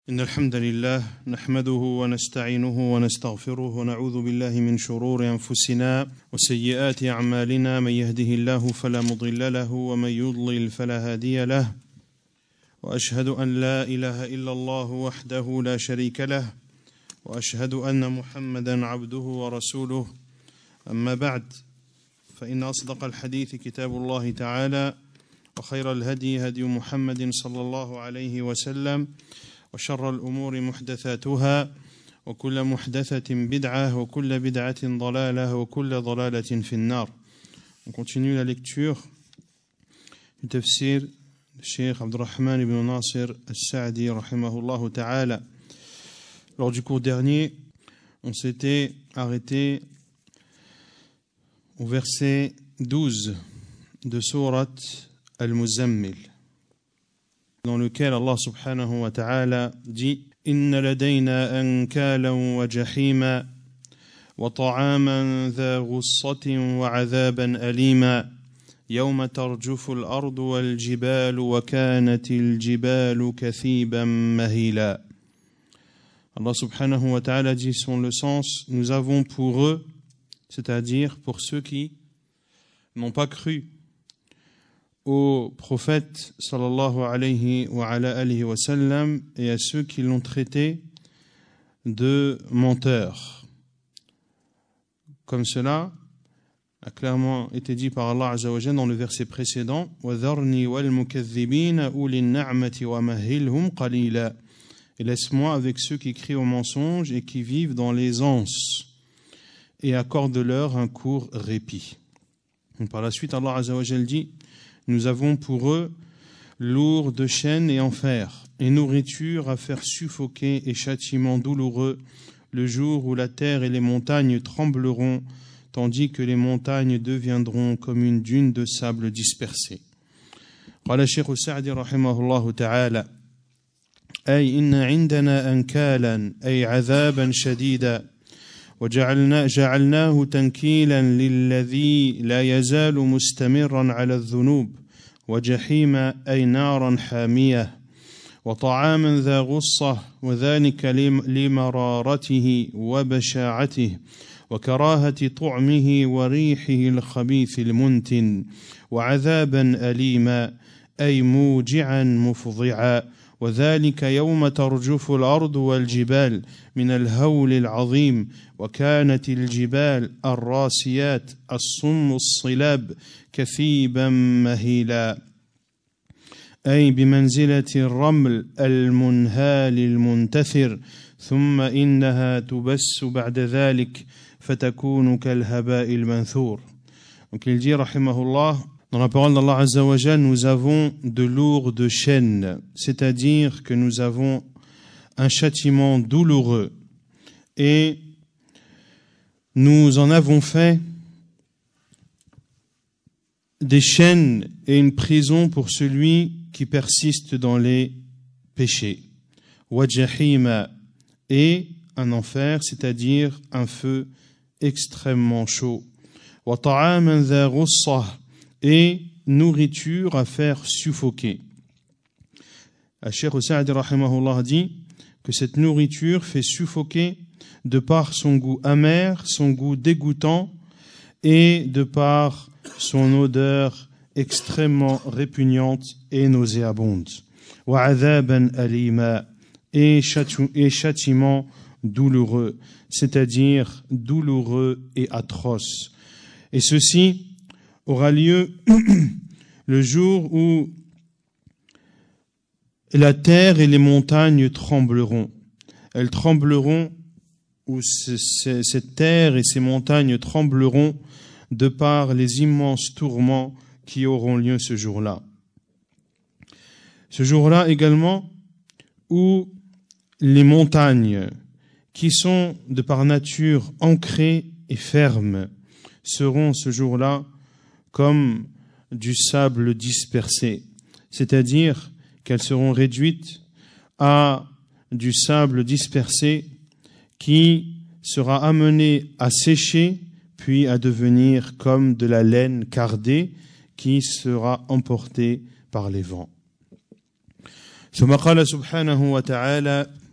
إن الحمد لله نحمده ونستعينه ونستغفره ونعوذ بالله من شرور أنفسنا وسيئات أعمالنا من يهده الله فلا مضل له ومن يضلل فلا هادي له وأشهد أن لا إله إلا الله وحده لا شريك له وأشهد أن محمدا عبده ورسوله أما بعد فإن أصدق الحديث كتاب الله تعالى وخير الهدي هدي محمد صلى الله عليه وسلم وشر الأمور محدثاتها وكل محدثة بدعة وكل بدعة ضلالة وكل ضلالة في النار. On continue la lecture du tafsir du Cheikh Abdurrahman ibn Nasir al-Sa'di rahimahullah ta'ala. Lors du cours dernier, on s'était arrêté au verset 12 de sourate Al-Muzammil, dans lequel Allah subhanahu wa ta'ala dit Inna ladayna ankalan wa jahima wa ta'aman dha ghussatin wa adhaban alima yawma tarjufu al-ardu wal jibalu wa kanatil jibalu kathiban mahila. Allah subhanahu wa ta'ala dit son le sens, nous avons pour eux, c'est-à-dire pour ceux qui n'ont pas cru au prophète sallallahu alayhi wa sallam et à ceux qui l'ont traité de menteurs. Comme cela a clairement été dit par Allah Azza wa Jalla dans le verset précédent وَذَرْنِي وَالْمُكَذِّبِينَ أُولِي النَّعْمَةِ وَمَهِّلْهُمْ قَلِيلًا. Et laisse-moi avec ceux qui crient au mensonge et qui vivent dans l'aisance et accorde-leur un court répit. Et par la suite Allah Azza wa Jalla dit nous avons pour eux lourd de chaînes et enfer, et nourriture à faire suffoquer et châtiment douloureux le jour où la terre et les montagnes trembleront, tandis que les montagnes deviendront comme une dune de sable dispersée. قال الشيخ السعدي رحمه الله تعالى أي إن عندنا أنكالا أي عذابا شديدا وجعلناه تنكيلا للذي لا يزال مستمرا على الذنوب وجحيم أي نارا حامية وطعاما ذا غصة وذلك لمرارته وبشاعته وكراهة طعمه وريحه الخبيث المنتن وعذابا أليما أي موجعا مفضعا وذلك يوم ترجف الأرض والجبال من الهول العظيم وكانت الجبال الراسيات الصم الصلاب كثيبا مهيلا أي بمنزلة الرمل المنهال المنتثر ثم إنها تبس بعد ذلك فتكون كالهباء المنثور. Donc il dit rahimahullah, dans la parole d'Allah Azza wa Jalla, nous avons de lourdes chaînes, c'est-à-dire que nous avons un châtiment douloureux et nous en avons fait des chaînes et une prison pour celui qui persiste dans les péchés. Wajahima, et un enfer, c'est-à-dire un feu extrêmement chaud. Wa ta'aman dha ghussah, et nourriture à faire suffoquer. Cheikh Sa'di rahimahullah dit que cette nourriture fait suffoquer de par son goût amer, son goût dégoûtant et de par son odeur extrêmement répugnante et nauséabonde. Wa adhaban alima, et châtiment douloureux, c'est-à-dire douloureux et atroce. Et ceci aura lieu le jour où la terre et les montagnes trembleront. Elles trembleront, ou cette terre et ces montagnes trembleront de par les immenses tourments qui auront lieu ce jour-là. Ce jour-là également où les montagnes, qui sont de par nature ancrées et fermes, seront ce jour-là comme du sable dispersé, c'est-à-dire qu'elles seront réduites à du sable dispersé qui sera amené à sécher puis à devenir comme de la laine cardée qui sera emportée par les vents. ثم قال سبحانه وتعالى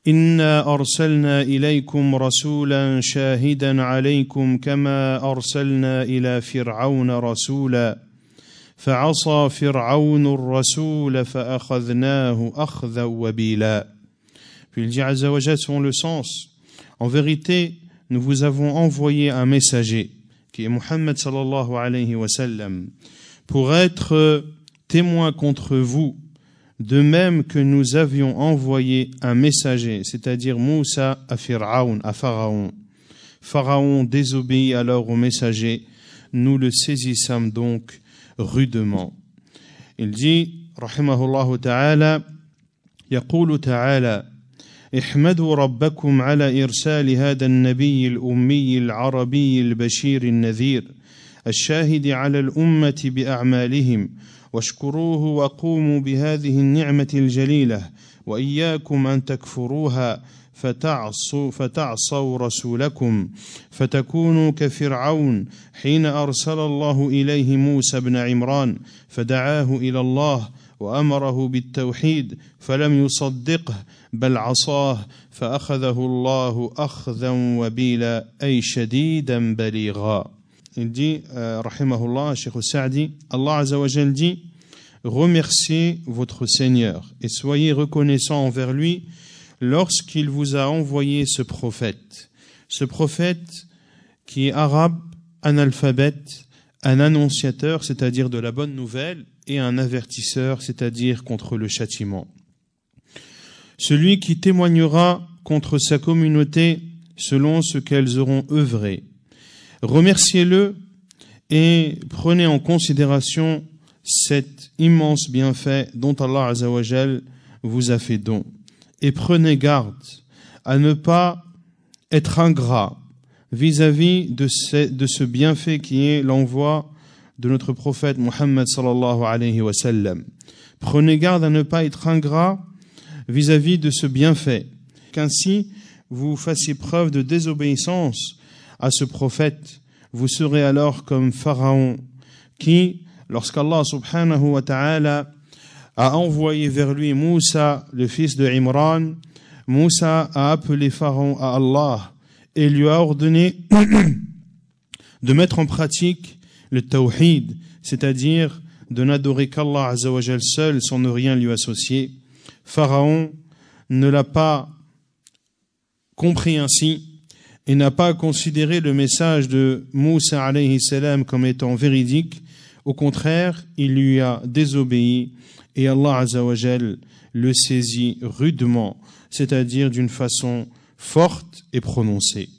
إنا أرسلنا إليكم رسولا شاهدا عليكم كما أرسلنا إلى فرعون رسولا فعصى فرعون الرسول فأخذناه أخذا وبيلا. Puis il dit Azza wa Jal selon le sens, en vérité, nous vous avons envoyé un messager, qui est Muhammad sallallahu alayhi wa sallam, pour être témoin contre vous, de même que nous avions envoyé un messager, c'est-à-dire Moussa à Pharaon. Pharaon désobéit alors au messager, nous le saisissâmes donc rudement. Il dit, rahimahullah ta'ala, يقول تعالى احمدوا ربكم على إرسال هذا النبي الأمي العربي البشير النذير الشاهد على الأمة بأعمالهم واشكروه وقوموا بهذه النعمة الجليلة وإياكم أن تكفروها فتعصوا رسولكم فتكونوا كفرعون حين أرسل الله إليه موسى بن عمران فدعاه إلى الله وأمره بالتوحيد فلم يصدقه بل عصاه فأخذه الله أخذا وبيلا أي شديدا بليغا. Il dit, rahimahullah, Cheikh Sa'di, Allah Azza wa Jal dit, remerciez votre Seigneur et soyez reconnaissants envers lui lorsqu'il vous a envoyé ce prophète qui est arabe, analphabète, un annonciateur, c'est-à-dire de la bonne nouvelle, et un avertisseur, c'est-à-dire contre le châtiment. Celui qui témoignera contre sa communauté selon ce qu'elles auront œuvré. Remerciez-le et prenez en considération cet immense bienfait dont Allah Azza wa Jal vous a fait don. Et prenez garde à ne pas être ingrat vis-à-vis de ce bienfait qui est l'envoi de notre prophète Muhammad sallallahu alayhi wa sallam. Prenez garde à ne pas être ingrat vis-à-vis de ce bienfait, qu'ainsi vous fassiez preuve de désobéissance à ce prophète. Vous serez alors comme Pharaon qui, lorsqu'Allah subhanahu wa ta'ala a envoyé vers lui Moussa, le fils de Imran, Moussa a appelé Pharaon à Allah et lui a ordonné de mettre en pratique le tawhid, c'est-à-dire de n'adorer qu'Allah Azza wa Jal seul sans ne rien lui associer. Pharaon ne l'a pas compris ainsi et n'a pas considéré le message de Moussa alayhi salam comme étant véridique. Au contraire, il lui a désobéi et Allah Azza wa Jal le saisit rudement, c'est-à-dire d'une façon forte et prononcée.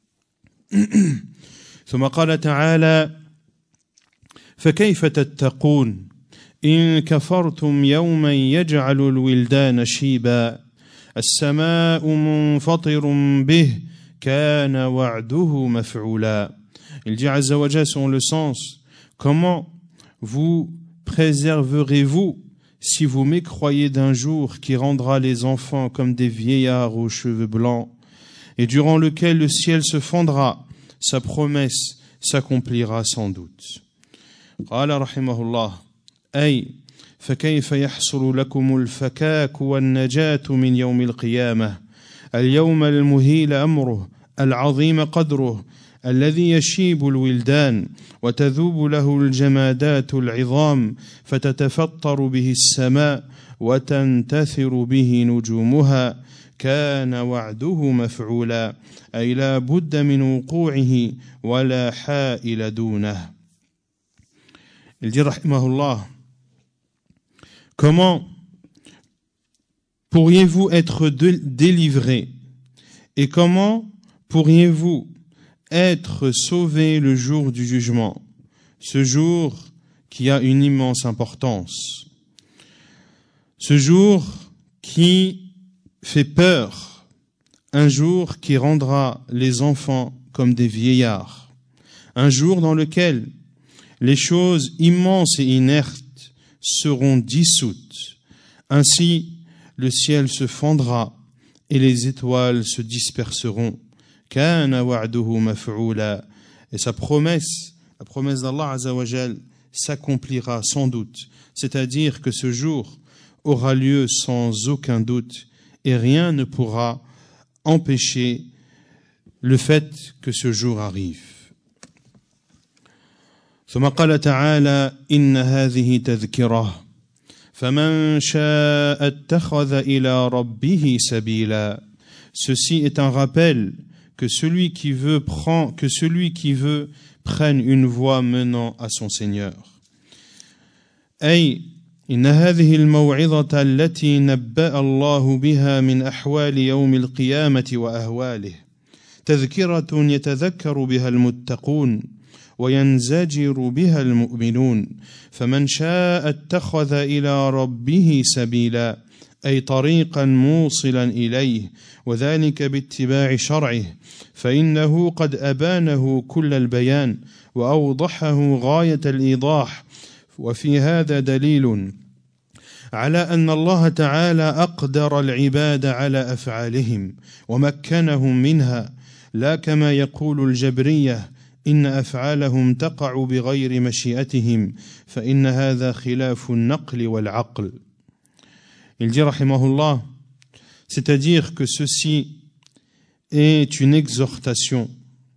ثم قال تعالى فكيف تتقون إن كفرتم يوما يجعل الولدان شيبا السماء منفطر به كان وعده مفعولا. Il dit Azza wa Jal selon le sens, comment vous préserverez-vous si vous mécroyez d'un jour qui rendra les enfants comme des vieillards aux cheveux blancs et durant lequel le ciel se fendra, sa promesse s'accomplira sans doute. قال رحمه الله أي فكيف يحصل لكم الفكاك والنجاة من يوم القيامة اليوم المهيل أمره العظيم قدره الذي يشيب الولدان وتذوب له الجمادات العظام فتتفطر به السماء وتنتثر به نجومها كان وعده مفعولا أي لا بد من وقوعه ولا حائل دونه. Il dit rahimahullah, comment pourriez-vous être délivrés et comment pourriez-vous être sauvés le jour du jugement, ce jour qui a une immense importance, ce jour qui fait peur, un jour qui rendra les enfants comme des vieillards, un jour dans lequel les choses immenses et inertes seront dissoutes. Ainsi, le ciel se fendra et les étoiles se disperseront. Kana wa'duhu maf'oula. Et sa promesse, la promesse d'Allah Azza wa Jal, s'accomplira sans doute. C'est-à-dire que ce jour aura lieu sans aucun doute et rien ne pourra empêcher le fait que ce jour arrive. ثم قال تعالى إن هذه تذكرة فمن شاء اتخذ إلى ربه سبيلا. Ceci est un rappel que celui qui veut prenne une voie menant à son Seigneur. أي إن هذه الموعظة التي نبأ الله بها من أحوال يوم القيامة وأهواله تذكرة يتذكر بها المتقون وينزجر بها المؤمنون فمن شاء اتخذ إلى ربه سبيلا أي طريقا موصلا إليه وذلك باتباع شرعه فإنه قد أبانه كل البيان وأوضحه غاية الإيضاح وفي هذا دليل على أن الله تعالى أقدر العباد على أفعالهم ومكنهم منها لا كما يقول الجبرية إن أفعالهم تقع بغير مشيئتهم فإن هذا خلاف النقل والعقل. Il dit rahimahullah, c'est-à-dire que ceci est une exhortation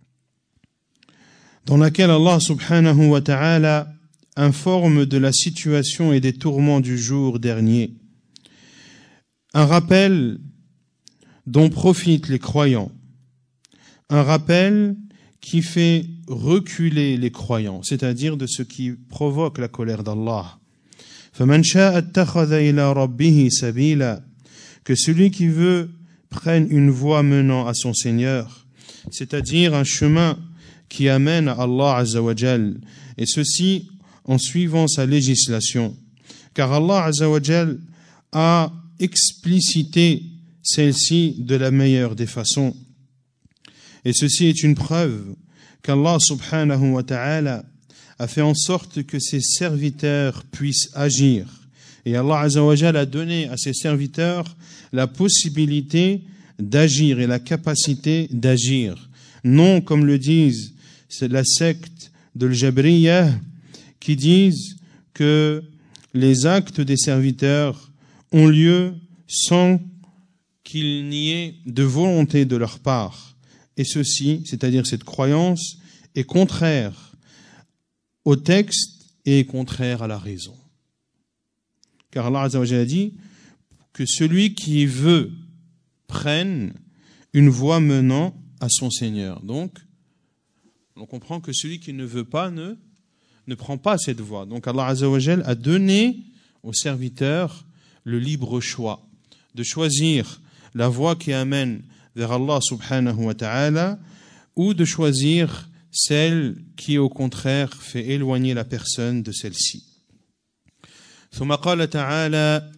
dans laquelle Allah subhanahu wa ta'ala informe de la situation et des tourments du jour dernier. Un rappel dont profitent les croyants. Un rappel qui fait reculer les croyants, c'est-à-dire de ce qui provoque la colère d'Allah. فَمَنْ شَاءَ اتَّخَذَ إِلَى رَبِّهِ سَبِيلًا. Que celui qui veut prenne une voie menant à son Seigneur, c'est-à-dire un chemin qui amène à Allah Azza wa Jal, et ceci en suivant sa législation. Car Allah Azza wa Jal a explicité celle-ci de la meilleure des façons. Et ceci est une preuve qu'Allah subhanahu wa ta'ala a fait en sorte que ses serviteurs puissent agir. Et Allah Azza wa Jal a donné à ses serviteurs la possibilité d'agir et la capacité d'agir. Non comme le disent la secte de l'Jabriyah qui disent que les actes des serviteurs ont lieu sans qu'il n'y ait de volonté de leur part. Et ceci, c'est-à-dire cette croyance, est contraire au texte et est contraire à la raison. Car Allah Azza wa Jalla a dit que celui qui veut prenne une voie menant à son Seigneur. Donc, on comprend que celui qui ne veut pas ne prend pas cette voie. Donc Allah Azza wa Jalla a donné aux serviteurs le libre choix de choisir la voie qui amène vers Allah subhanahu wa ta'ala ou de choisir celle qui au contraire fait éloigner la personne de celle-ci. ثم قال تعالى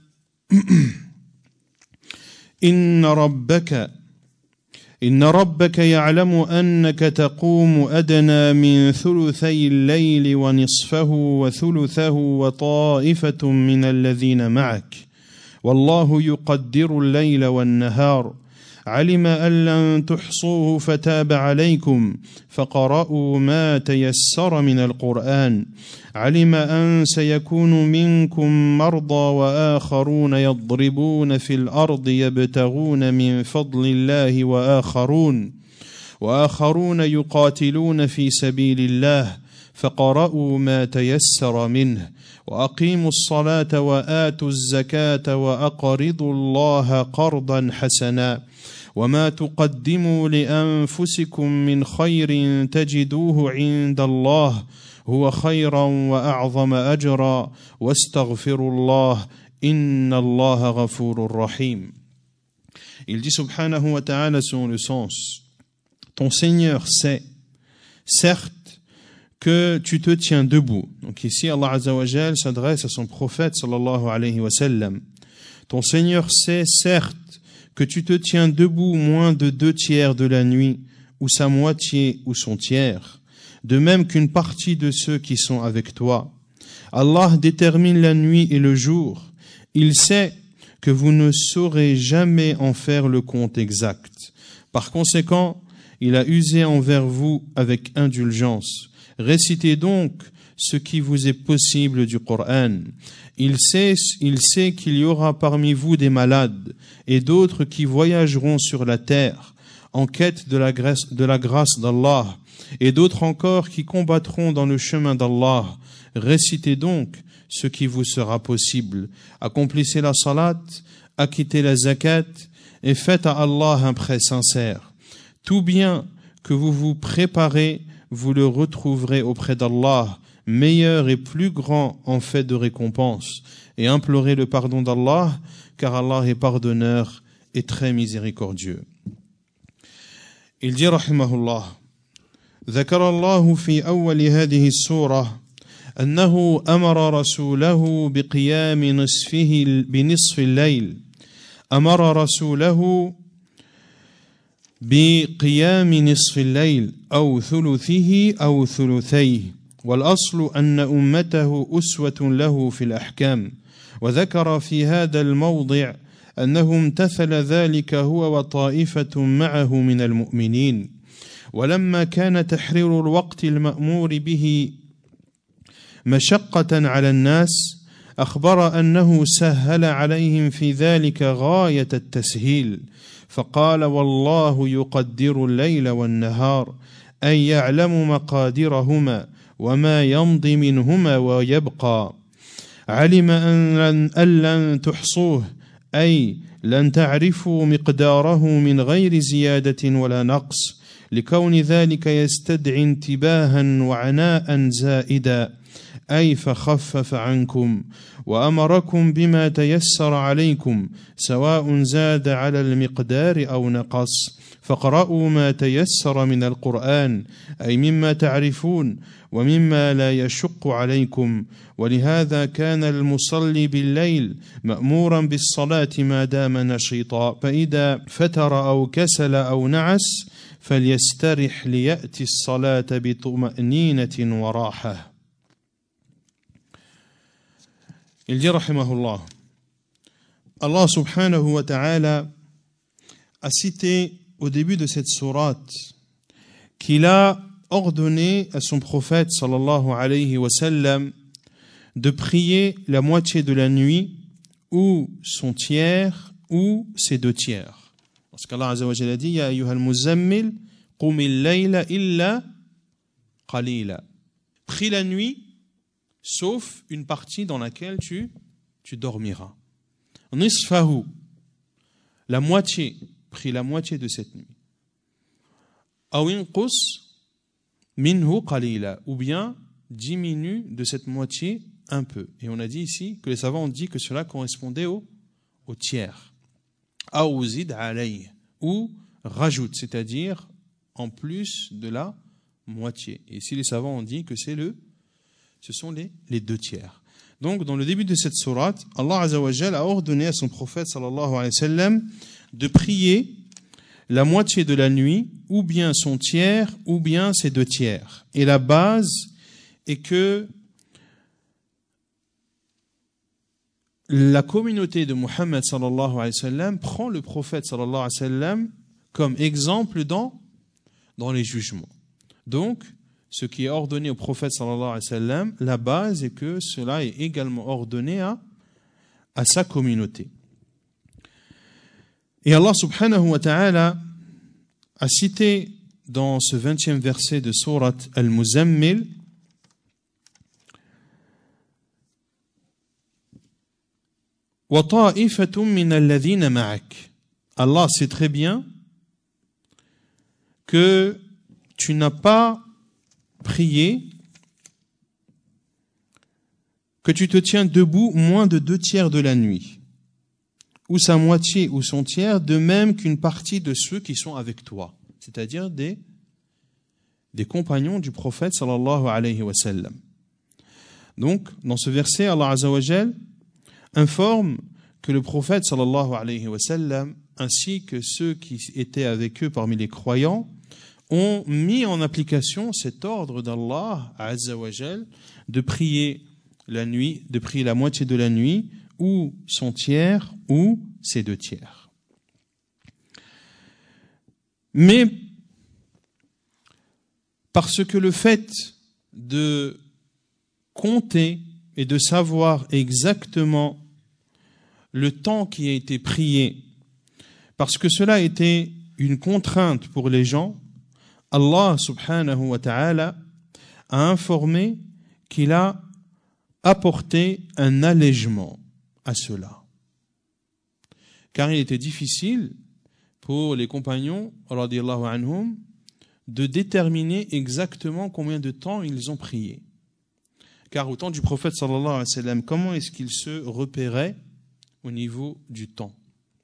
إن ربك يعلم أنك تقوم أدنى من ثلثي الليل ونصفه وثلثه وطائفة من الذين معك والله يقدر الليل والنهار علم أن لن تحصوه فتاب عليكم فقرأوا ما تيسر من القرآن علم أن سيكون منكم مرضى وآخرون يضربون في الأرض يبتغون من فضل الله وآخرون يقاتلون في سبيل الله فقرأوا ما تيسر منه وأقيموا الصلاة وآتوا الزكاة وأقرضوا الله قرضا حسنا وما تقدموا لأنفسكم من خير تجدوه عند الله هو خيرا وأعظم أجرا واستغفروا الله إن الله غفور رحيم. Il dit subhanahu wa ta'ala selon le sens, ton Seigneur sait, certes, que tu te tiens debout. Donc ici, Allah Azza wa Jal s'adresse à son prophète sallallahu alayhi wa sallam. Ton Seigneur sait, certes, que tu te tiens debout moins de 2/3 de la nuit, ou sa moitié ou son tiers, de même qu'une partie de ceux qui sont avec toi. Allah détermine la nuit et le jour. Il sait que vous ne saurez jamais en faire le compte exact. Par conséquent, il a usé envers vous avec indulgence. Récitez donc ce qui vous est possible du Coran. Il sait qu'il y aura parmi vous des malades et d'autres qui voyageront sur la terre en quête de la grâce d'Allah et d'autres encore qui combattront dans le chemin d'Allah. Récitez donc ce qui vous sera possible. Accomplissez la salat, acquittez la zakat et faites à Allah un prêt sincère. Tout bien que vous vous préparez, vous le retrouverez auprès d'Allah, meilleur et plus grand en fait de récompense. Et implorez le pardon d'Allah, car Allah est pardonneur et très miséricordieux. Il dit, rahimahullah, ذكر الله في أول هذه السورة أنه أمر رسوله بنصف الليل أمر رسوله بقيام نصف الليل أو ثلثه أو ثلثيه والأصل أن أمته أسوة له في الأحكام وذكر في هذا الموضع أنه امتثل ذلك هو وطائفة معه من المؤمنين ولما كان تحرير الوقت المأمور به مشقة على الناس أخبر أنه سهل عليهم في ذلك غاية التسهيل فقال والله يقدر الليل والنهار أي يعلم مقاديرهما وما يمضي منهما ويبقى علم أن لن تحصوه أي لن تعرفوا مقداره من غير زيادة ولا نقص لكون ذلك يستدعي انتباها وعناء زائدا أي فخفف عنكم وأمركم بما تيسر عليكم سواء زاد على المقدار أو نقص فاقرأوا ما تيسر من القرآن أي مما تعرفون ومما لا يشق عليكم ولهذا كان المصلي بالليل مأمورا بالصلاة ما دام نشيطا فإذا فتر أو كسل أو نعس فليسترح ليأتي الصلاة بطمأنينة وراحة. Il dit, rahimahullah, Allah subhanahu wa ta'ala a cité au début de cette sourate qu'il a ordonné à son prophète sallallahu alayhi wa sallam de prier la moitié de la nuit ou son tiers ou ses deux tiers. Parce qu'Allah azza wa jalla a dit ya ayyuhal muzammil qumil layla illa qalila. Prie la nuit sauf une partie dans laquelle tu dormiras. Nisfahu, la moitié, prie la moitié de cette nuit. Aw inqus minhu qalila, ou bien diminue de cette moitié un peu. Et on a dit ici que les savants ont dit que cela correspondait au tiers. Aw zid alayh, ou rajoute, c'est-à-dire en plus de la moitié. Et ici les savants ont dit que ce sont les deux tiers. Donc, dans le début de cette sourate, Allah Azza wa Jalla a ordonné à son prophète sallallahu alayhi wa sallam de prier la moitié de la nuit, ou bien son tiers, ou bien ses deux tiers. Et la base est que la communauté de Muhammad sallallahu alayhi wa sallam prend le prophète sallallahu alayhi wa sallam comme exemple dans les jugements. Donc, ce qui est ordonné au prophète sallallahu alayhi wa sallam, la base est que cela est également ordonné à sa communauté. Et Allah subhanahu wa ta'ala a cité dans ce 20e verset de sourate Al-Muzammil wa ta'ifatun min alladhina ma'ak. Allah sait très bien que tu n'as pas prié, que tu te tiens debout moins de 2 tiers de la nuit, ou sa moitié ou son tiers, de même qu'une partie de ceux qui sont avec toi, c'est-à-dire des compagnons du prophète sallallahu alayhi wa sallam. Donc, dans ce verset, Allah Azza wa Jal informe que le prophète sallallahu alayhi wa sallam, ainsi que ceux qui étaient avec eux parmi les croyants, ont mis en application cet ordre d'Allah Azza wa Jal de prier la nuit, de prier la moitié de la nuit, ou son tiers, ou ses 2 tiers. Mais parce que le fait de compter et de savoir exactement le temps qui a été prié, parce que cela était une contrainte pour les gens, Allah subhanahu wa ta'ala a informé qu'il a apporté un allègement à cela. Car il était difficile pour les compagnons, radiyallahu anhum, de déterminer exactement combien de temps ils ont prié. Car au temps du prophète sallallahu alayhi wa sallam, comment est-ce qu'il se repérait au niveau du temps?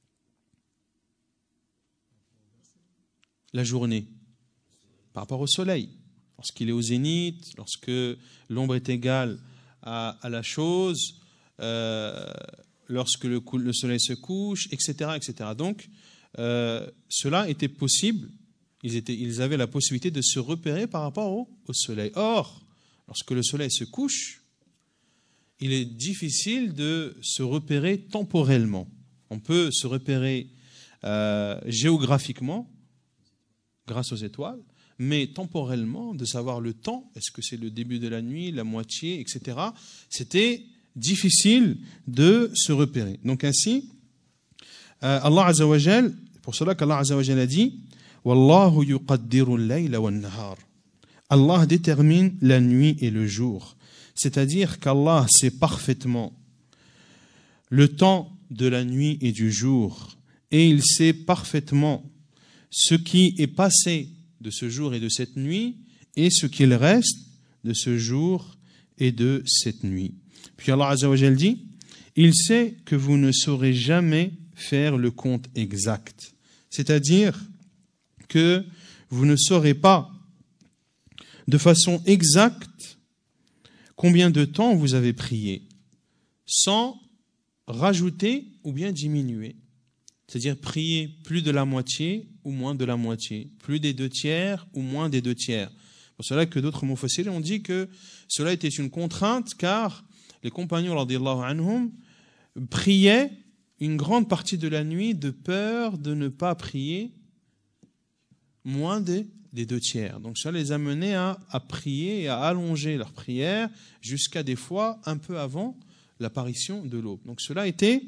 La journée, par rapport au soleil. Lorsqu'il est au zénith, lorsque l'ombre est égale à la chose, lorsque le soleil se couche, etc. etc. Donc, cela était possible. Ils avaient la possibilité de se repérer par rapport au soleil. Or, lorsque le soleil se couche, il est difficile de se repérer temporellement. On peut se repérer géographiquement, grâce aux étoiles, mais temporellement, de savoir le temps, est-ce que c'est le début de la nuit, la moitié, etc., c'était difficile de se repérer. Donc ainsi, Allah Azza wa Jal, pour cela qu'Allah Azza wa Jal a dit « Wallahu yuqaddiru al-layla wan-nahar » Allah détermine la nuit et le jour. C'est-à-dire qu'Allah sait parfaitement le temps de la nuit et du jour, et il sait parfaitement ce qui est passé de ce jour et de cette nuit, et ce qu'il reste de ce jour et de cette nuit. Puis Allah Azza wa Jal dit, il sait que vous ne saurez jamais faire le compte exact. C'est-à-dire que vous ne saurez pas de façon exacte combien de temps vous avez prié, sans rajouter ou bien diminuer. C'est-à-dire prier plus de la moitié ou moins de la moitié, plus des 2/3 ou moins des 2/3. Pour cela que d'autres mufassirin ont dit que cela était une contrainte, car les compagnons radiyallahu anhum priaient une grande partie de la nuit de peur de ne pas prier moins des 2/3. Donc ça les amenait à prier et à allonger leur prière jusqu'à des fois un peu avant l'apparition de l'aube. Donc cela était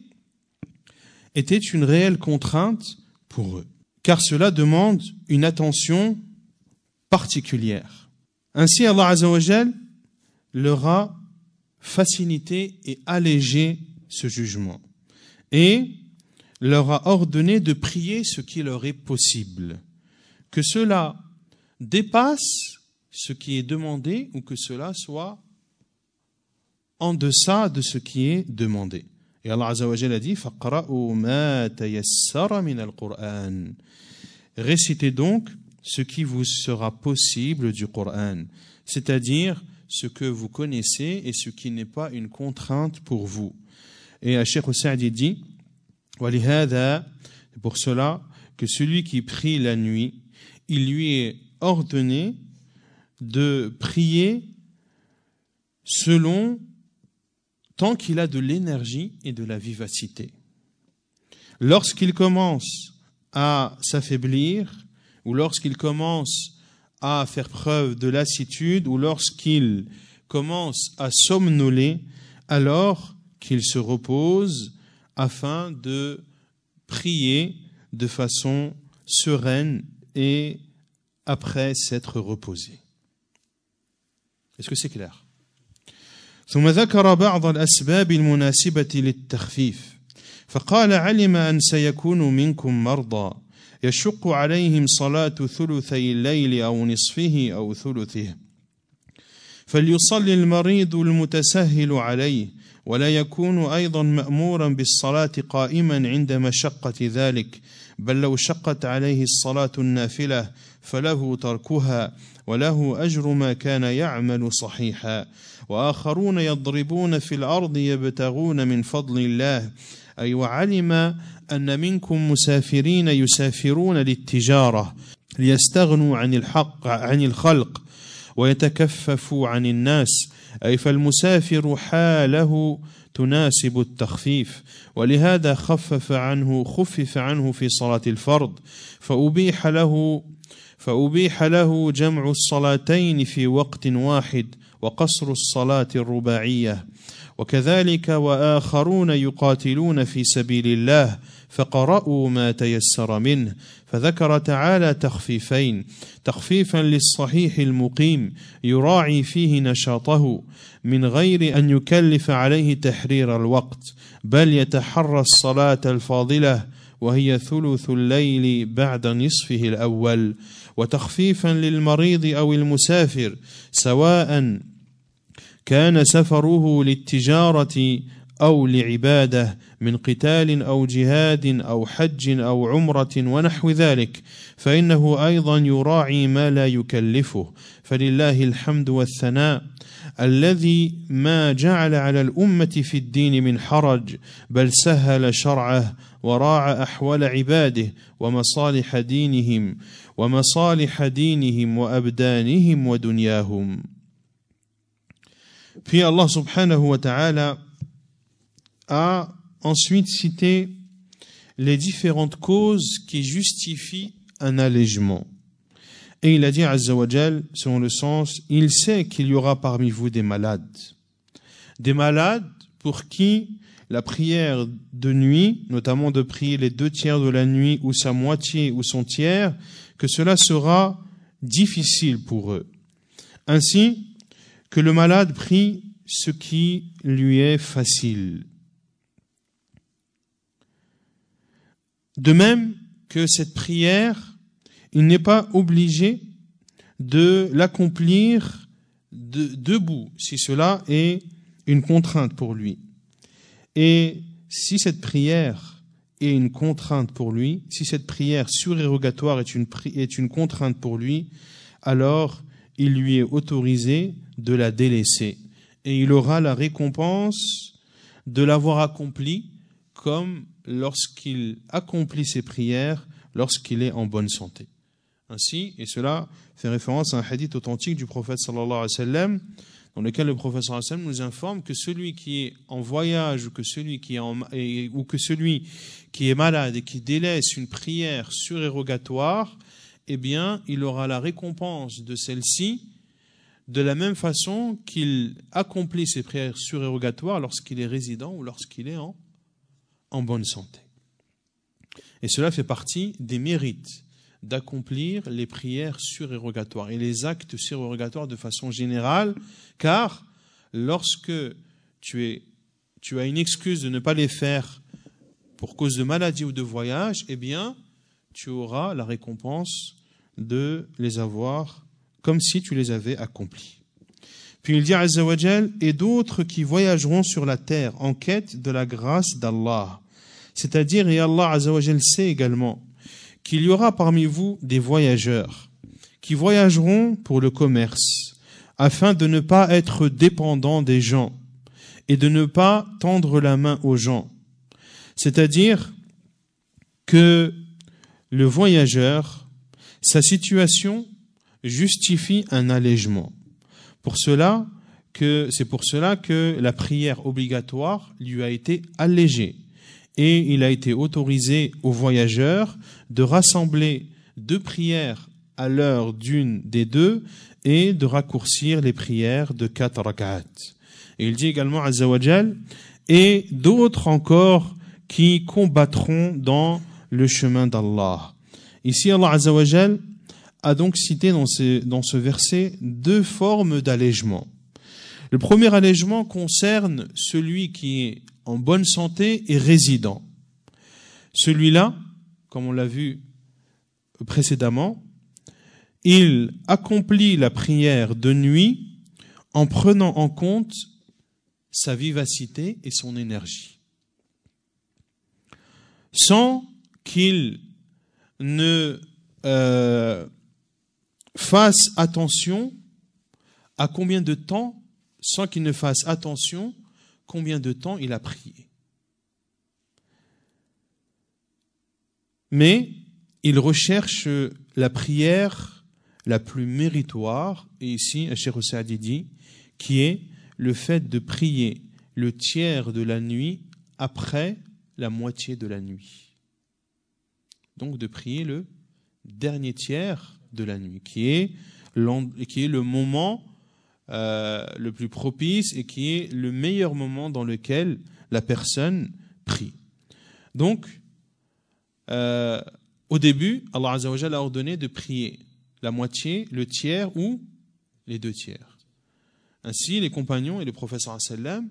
une réelle contrainte pour eux, car cela demande une attention particulière. Ainsi, Allah Azza wa Jal leur a facilité et allégé ce jugement et leur a ordonné de prier ce qui leur est possible, que cela dépasse ce qui est demandé ou que cela soit en deçà de ce qui est demandé. Et Allah Azza wa Jalla a dit فَقْرَأُوا مَا تَيَسَّرَ مِنَ الْقُرْآنِ Récitez donc ce qui vous sera possible du Coran, c'est-à-dire ce que vous connaissez et ce qui n'est pas une contrainte pour vous. Et Cheikh Saadi dit وَلِهَذَا C'est pour cela que celui qui prie la nuit, il lui est ordonné de prier selon tant qu'il a de l'énergie et de la vivacité. Lorsqu'il commence à s'affaiblir, ou lorsqu'il commence à faire preuve de lassitude, ou lorsqu'il commence à somnoler, alors qu'il se repose afin de prier de façon sereine et après s'être reposé. Est-ce que c'est clair? ثم ذكر بعض الأسباب المناسبة للتخفيف فقال علم أن سيكون منكم مرضى يشق عليهم صلاة ثلثي الليل أو نصفه أو ثلثه فليصلي المريض المتسهل عليه ولا يكون أيضا مأمورا بالصلاة قائما عند مشقة ذلك بل لو شقت عليه الصلاة النافلة فله تركها وله أجر ما كان يعمل صحيحا وآخرون يضربون في الأرض يبتغون من فضل الله أي وعلم أن منكم مسافرين يسافرون للتجارة ليستغنوا عن الخلق ويتكففوا عن الناس أي فالمسافر حاله تناسب التخفيف ولهذا خفف عنه في صلاة الفرض فأبيح له جمع الصلاتين في وقت واحد وقصر الصلاة الرباعية وكذلك وآخرون يقاتلون في سبيل الله فقرأوا ما تيسر منه فذكر تعالى تخفيفين تخفيفا للصحيح المقيم يراعي فيه نشاطه من غير أن يكلف عليه تحرير الوقت بل يتحرى الصلاة الفاضلة وهي ثلث الليل بعد نصفه الأول وتخفيفا للمريض أو المسافر سواء كان سفره للتجارة أو لعبادة من قتال أو جهاد أو حج أو عمرة ونحو ذلك فإنه أيضا يراعي ما لا يكلفه فلله الحمد والثناء الذي ما جعل على الأمة في الدين من حرج بل سهل شرعه وراعى أحوال عباده ومصالح دينهم وأبدانهم ودنياهم. Puis Allah subhanahu wa ta'ala a ensuite cité les différentes causes qui justifient un allègement. Et il a dit Azza wa Jal, selon le sens, il sait qu'il y aura parmi vous des malades. Des malades pour qui la prière de nuit, notamment de prier les 2/3 de la nuit ou sa moitié ou son tiers, que cela sera difficile pour eux. Ainsi que le malade prie ce qui lui est facile. De même que cette prière, il n'est pas obligé de l'accomplir debout, si cela est une contrainte pour lui. Et si cette prière est une contrainte pour lui, si cette prière surérogatoire est une contrainte pour lui, alors il lui est autorisé de la délaisser. Et il aura la récompense de l'avoir accomplie comme lorsqu'il accomplit ses prières, lorsqu'il est en bonne santé. Ainsi, et cela fait référence à un hadith authentique du prophète sallallahu alayhi wa sallam, dans lequel le prophète sallallahu alayhi wa sallam nous informe que celui qui est en voyage ou que celui qui est malade et qui délaisse une prière surérogatoire, eh bien, il aura la récompense de celle-ci de la même façon qu'il accomplit ses prières surérogatoires lorsqu'il est résident ou lorsqu'il est en bonne santé. Et cela fait partie des mérites d'accomplir les prières surérogatoires et les actes surérogatoires de façon générale, car lorsque tu as une excuse de ne pas les faire pour cause de maladie ou de voyage, eh bien, tu auras la récompense de les avoir comme si tu les avais accomplis. Puis il dit Azza wa Jal, et d'autres qui voyageront sur la terre en quête de la grâce d'Allah. C'est-à-dire, et Allah Azza wa Jal sait également qu'il y aura parmi vous des voyageurs qui voyageront pour le commerce, afin de ne pas être dépendants des gens et de ne pas tendre la main aux gens. C'est-à-dire que le voyageur, sa situation justifie un allègement. C'est pour cela que la prière obligatoire lui a été allégée. Et il a été autorisé aux voyageurs de rassembler 2 prières à l'heure d'une des 2 et de raccourcir les prières de 4 rak'at. Et il dit également Azza wa Jal, et d'autres encore qui combattront dans le chemin d'Allah. Ici, Allah Azza wa Jal a donc cité dans ce verset 2 formes d'allègement. Le premier allègement concerne celui qui est en bonne santé et résident. Celui-là, comme on l'a vu précédemment, il accomplit la prière de nuit en prenant en compte sa vivacité et son énergie, sans qu'il ne fasse attention à combien de temps, combien de temps il a prié. Mais il recherche la prière la plus méritoire, et ici, Cheikh Saadi dit, qui est le fait de prier le tiers de la nuit après la moitié de la nuit. Donc de prier le dernier tiers de la nuit, qui est le moment le plus propice et qui est le meilleur moment dans lequel la personne prie. Donc, au début, Allah Azza wa Jalla a ordonné de prier la moitié, le tiers ou les 2 tiers. Ainsi, les compagnons et le prophète sallam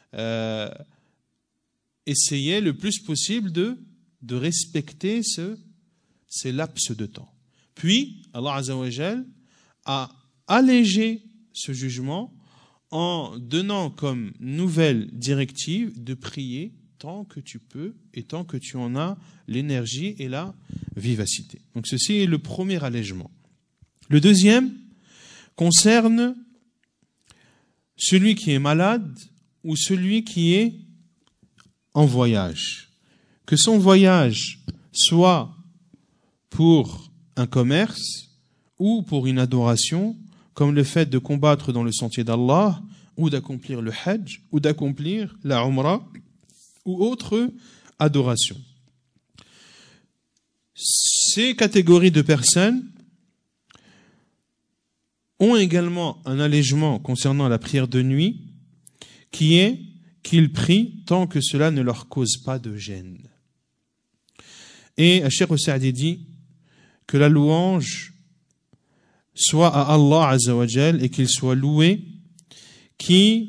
essayaient le plus possible de respecter ces laps de temps. Puis, Allah Azza wa Jalla a allégé ce jugement en donnant comme nouvelle directive de prier tant que tu peux et tant que tu en as l'énergie et la vivacité. Donc ceci est le premier allègement. Le deuxième concerne celui qui est malade ou celui qui est en voyage. Que son voyage soit pour un commerce ou pour une adoration, comme le fait de combattre dans le sentier d'Allah, ou d'accomplir le Hajj, ou d'accomplir la Umrah, ou autre adoration. Ces catégories de personnes ont également un allègement concernant la prière de nuit, qui est qu'ils prient tant que cela ne leur cause pas de gêne. Et Cheikh Saadi dit que la louange soit à Allah Azza wa Jal et qu'il soit loué qui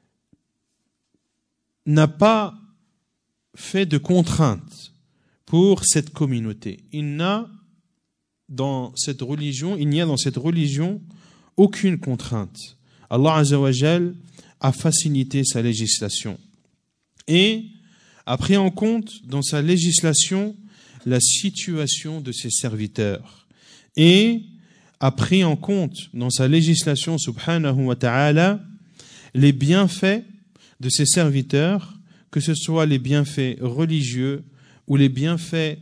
n'a pas fait de contraintes pour cette communauté. Il n'y a dans cette religion aucune contrainte. Allah Azza wa Jal a facilité sa législation et a pris en compte dans sa législation la situation de ses serviteurs et a pris en compte dans sa législation subhanahu wa ta'ala les bienfaits de ses serviteurs, que ce soit les bienfaits religieux ou les bienfaits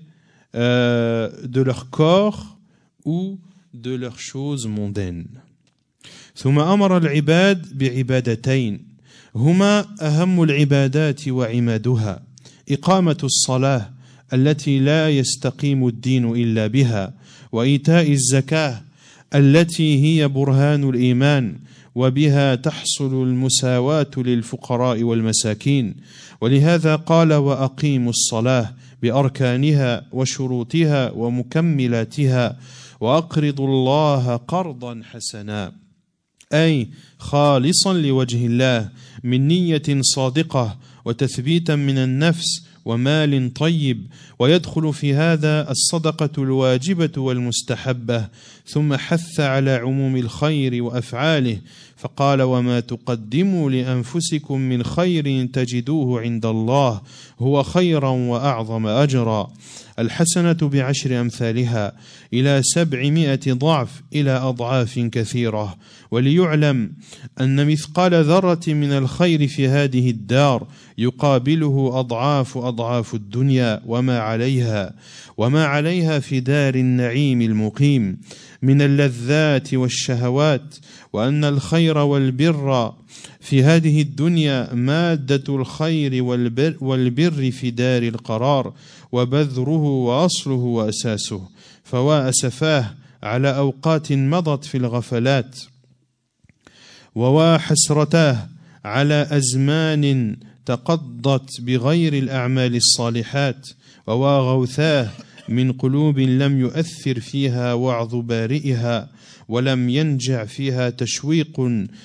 de leur corps ou de leurs choses mondaines. ثم أمر العباد بعبادتين هما أهم العبادات وعمادها إقامة الصلاة التي لا يستقيم الدين إلا بها وإيتاء الزكاة التي هي برهان الإيمان وبها تحصل المساواة للفقراء والمساكين ولهذا قال وأقيموا الصلاة بأركانها وشروطها ومكملاتها وأقرضوا الله قرضا حسنا أي خالصا لوجه الله من نية صادقة وتثبيتا من النفس ومال طيب ويدخل في هذا الصدقة الواجبة والمستحبة ثم حث على عموم الخير وأفعاله فقال وما تقدموا لأنفسكم من خير تجدوه عند الله هو خيرا وأعظم أجرا الحسنة بعشر أمثالها إلى 700 ضعف إلى أضعاف كثيرة وليعلم أن مثقال ذرة من الخير في هذه الدار يقابله أضعاف الدنيا وما عليها في دار النعيم المقيم من اللذات والشهوات وأن الخير والبر في هذه الدنيا مادة الخير والبر في دار القرار وبذره وأصله وأساسه فوا أسفاه على أوقات مضت في الغفلات ووا حسرتاه على أزمان تقضت بغير الأعمال الصالحات ووا غوثاه من قلوب لم يؤثر فيها وعظ بارئها ولم ينجع فيها تشويق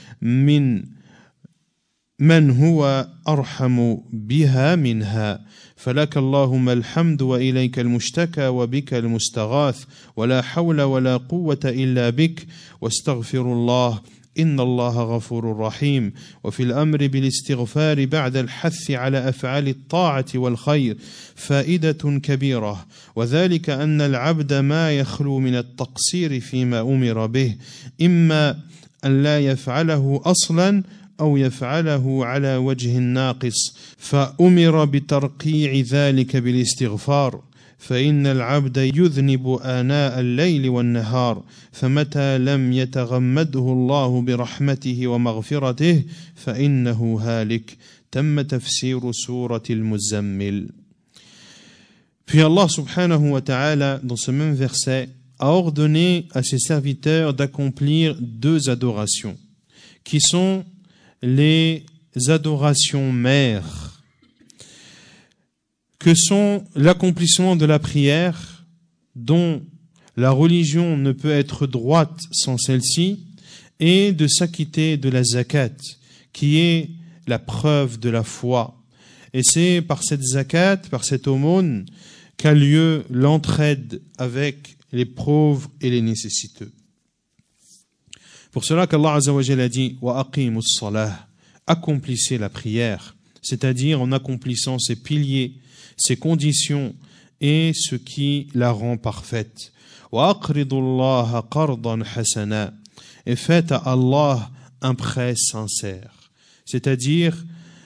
من هو أرحم بها منها فلك اللهم الحمد وإليك المشتكى وبك المستغاث ولا حول ولا قوة إلا بك واستغفر الله إن الله غفور رحيم وفي الأمر بالاستغفار بعد الحث على أفعال الطاعة والخير فائدة كبيرة وذلك أن العبد ما يخلو من التقصير فيما أمر به إما أن لا يفعله أصلا أو يفعله على وجه ناقص فأمر بترقيع ذلك بالاستغفار فإن العبد يذنب آناء الليل والنهار فمتى لم يتغمده الله برحمته ومغفرته فإنه هالك تم تفسير سورة المزمل. Puis Allah subhanahu wa ta'ala dans ce même verset a ordonné à ses serviteurs d'accomplir 2 adorations qui sont les adorations mères, que sont l'accomplissement de la prière, dont la religion ne peut être droite sans celle-ci, et de s'acquitter de la zakat, qui est la preuve de la foi. Et c'est par cette zakat, par cette aumône, qu'a lieu l'entraide avec les pauvres et les nécessiteux. Pour cela qu'Allah Azza wa Jalla a dit « Wa aqimus salah » accomplissez la prière, c'est-à-dire en accomplissant ses piliers, ses conditions et ce qui la rend parfaite. « Wa aqridullaha qardan hasana » et faites à Allah un prêt sincère, c'est-à-dire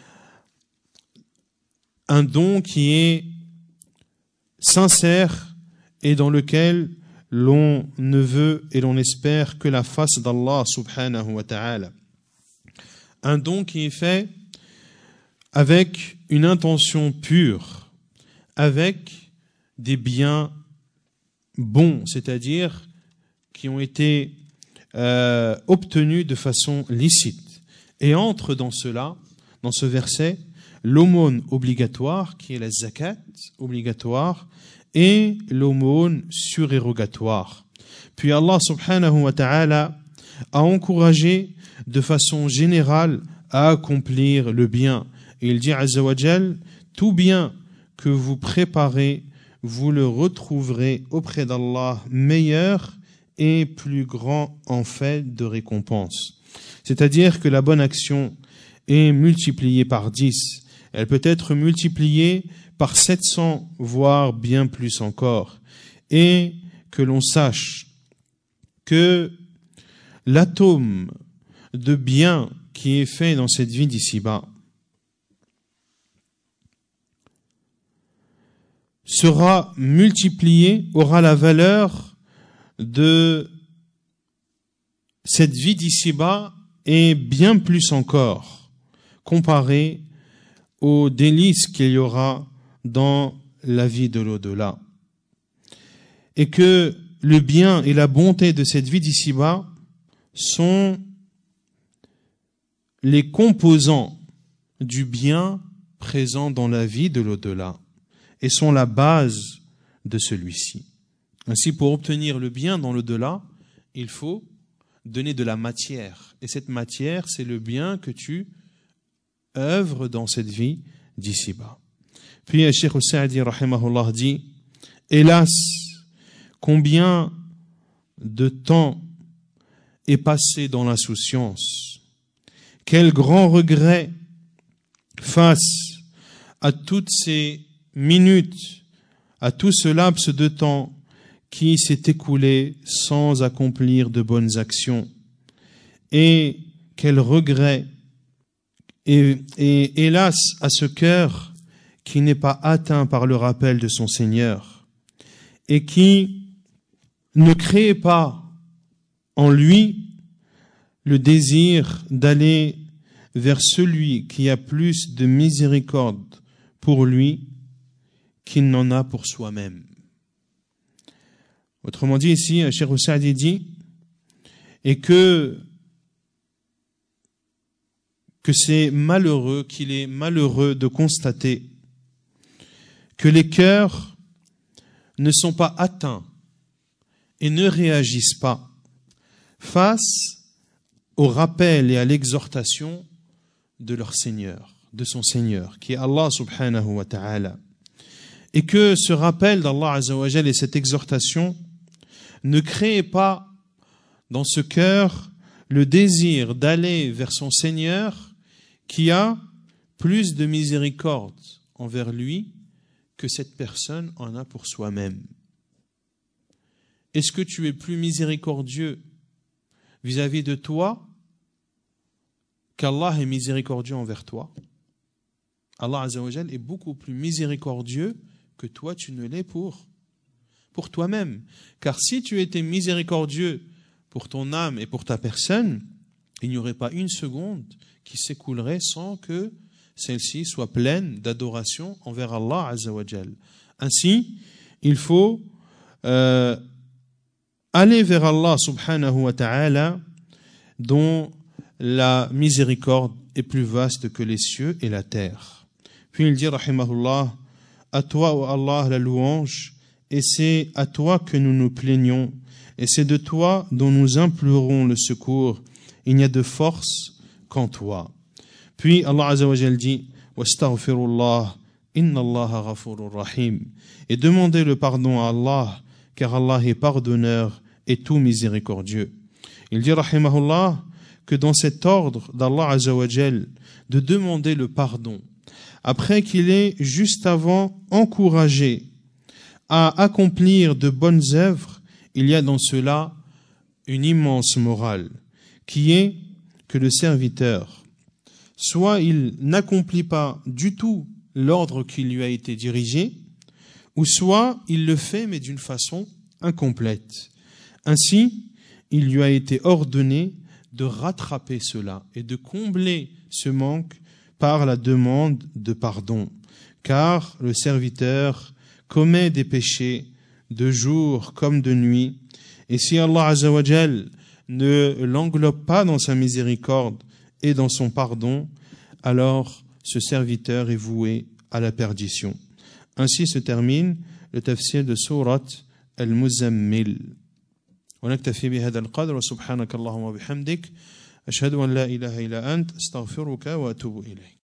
un don qui est sincère et dans lequel l'on ne veut et l'on espère que la face d'Allah subhanahu wa ta'ala. Un don qui est fait avec une intention pure, avec des biens bons, c'est-à-dire qui ont été obtenus de façon licite. Et entre dans cela, dans ce verset, l'aumône obligatoire, qui est la zakat obligatoire, et l'aumône surérogatoire. Puis Allah subhanahu wa ta'ala a encouragé de façon générale à accomplir le bien. Et il dit azza wa jal, tout bien que vous préparez, vous le retrouverez auprès d'Allah meilleur et plus grand en fait de récompense. C'est-à-dire que la bonne action est multipliée par 10. Elle peut être multipliée par 700, voire bien plus encore. Et que l'on sache que l'atome de bien qui est fait dans cette vie d'ici-bas sera multiplié, aura la valeur de cette vie d'ici-bas et bien plus encore, comparé aux délices qu'il y aura dans la vie de l'au-delà. Et que le bien et la bonté de cette vie d'ici-bas sont les composants du bien présent dans la vie de l'au-delà et sont la base de celui-ci. Ainsi, pour obtenir le bien dans l'au-delà, il faut donner de la matière. Et cette matière, c'est le bien que tu œuvres dans cette vie d'ici-bas. Puis, Cheikh Saadi, rahimahullah, dit « Hélas, combien de temps est passé dans l'insouciance. Quel grand regret face à toutes ces minutes, à tout ce laps de temps qui s'est écoulé sans accomplir de bonnes actions. Et quel regret et hélas à ce cœur qui n'est pas atteint par le rappel de son Seigneur et qui ne crée pas en lui le désir d'aller vers celui qui a plus de miséricorde pour lui qu'il n'en a pour soi-même. Autrement dit, ici, Cheikh Saadi dit, et que c'est malheureux, qu'il est malheureux de constater que les cœurs ne sont pas atteints et ne réagissent pas face au rappel et à l'exhortation de leur Seigneur, de son Seigneur, qui est Allah subhanahu wa ta'ala. Et que ce rappel d'Allah azza wa jal et cette exhortation ne crée pas dans ce cœur le désir d'aller vers son Seigneur qui a plus de miséricorde envers lui que cette personne en a pour soi-même. Est-ce que tu es plus miséricordieux vis-à-vis de toi qu'Allah est miséricordieux envers toi? Allah azza wa jal est beaucoup plus miséricordieux que toi tu ne l'es pour toi-même. Car si tu étais miséricordieux pour ton âme et pour ta personne, il n'y aurait pas une seconde qui s'écoulerait sans que celle-ci soit pleine d'adoration envers Allah azza wa jal. Ainsi, il faut aller vers Allah subhanahu wa ta'ala dont la miséricorde est plus vaste que les cieux et la terre. Puis il dit, rahimahullah, à toi, ô Allah, la louange, et c'est à toi que nous nous plaignons, et c'est de toi dont nous implorons le secours. Il n'y a de force qu'en toi. Puis Allah Azza wa Jal dit, wastaghfirullah, inna Allaha ghafurur rahim, et demandez le pardon à Allah, car Allah est pardonneur et tout miséricordieux. Il dit, rahimahullah, que dans cet ordre d'Allah Azza wa Jal de demander le pardon, après qu'il ait juste avant encouragé à accomplir de bonnes œuvres, il y a dans cela une immense morale, qui est que le serviteur, soit il n'accomplit pas du tout l'ordre qui lui a été dirigé, ou soit il le fait mais d'une façon incomplète. Ainsi, il lui a été ordonné de rattraper cela et de combler ce manque par la demande de pardon, car le serviteur commet des péchés de jour comme de nuit, et si Allah Azza wa Jal ne l'englobe pas dans sa miséricorde et dans son pardon, alors ce serviteur est voué à la perdition. Ainsi se termine le tafsir de sourate Al-Muzammil. ونكتفي بهذا القدر وسبحانك اللهم وبحمدك أشهد أن لا إله إلا أنت أستغفرك وأتوب إليك.